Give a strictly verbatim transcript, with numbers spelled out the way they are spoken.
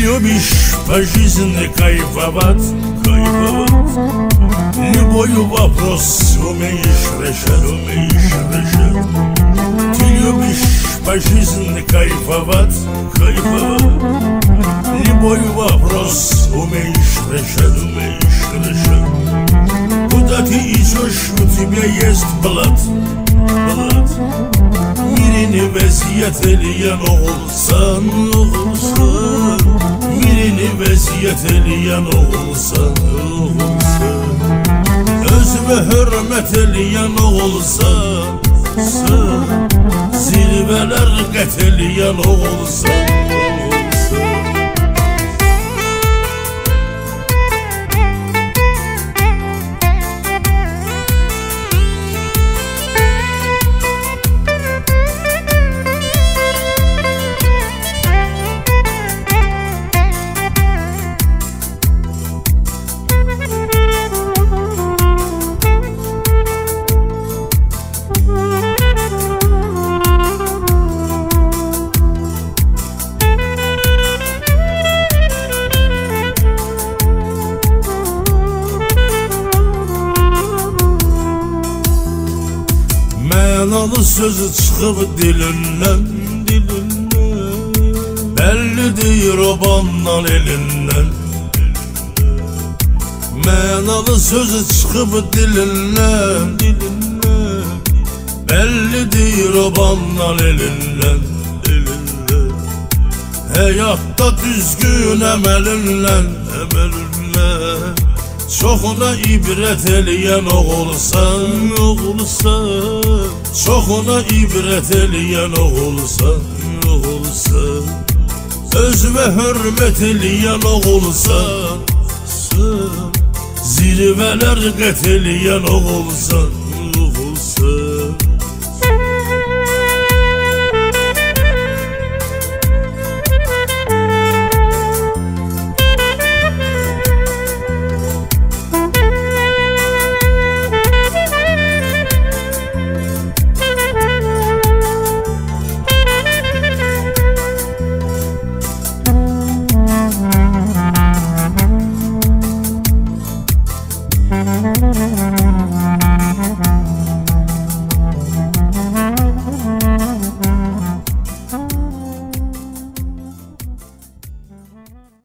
любишь по жизни кайфовать, кайфовать. Любой вопрос умеешь решать, умеешь решать. Ты любишь по жизни кайфовать, кайфовать. Любой вопрос умеешь решать, умеешь решать. Куда ты идешь, у тебя есть блат, блат. Birini vaziyet eleyen olsan, olsan. Birini vaziyet eleyen olsan, olsan. Özüme hürmet eleyen olsan, olsan. Zirveler qət eleyen olsan, olsan. Mənalı sözü çıxıb dilindən, dilindən. Bəllidir obandan elindən. Mənalı sözü çıxıb dilindən, dilindən. Bəllidir obandan elindən, elindən. Həyatda düzgün əməlindən, əməlindən. Çoxuna ibrət eləyən oğulsan, oğulsan. Çoxuna ibrət eləyən oğulsan, oğulsan. Özünə hörmət eləyən oğulsan, zirvələr qət eləyən oğulsan.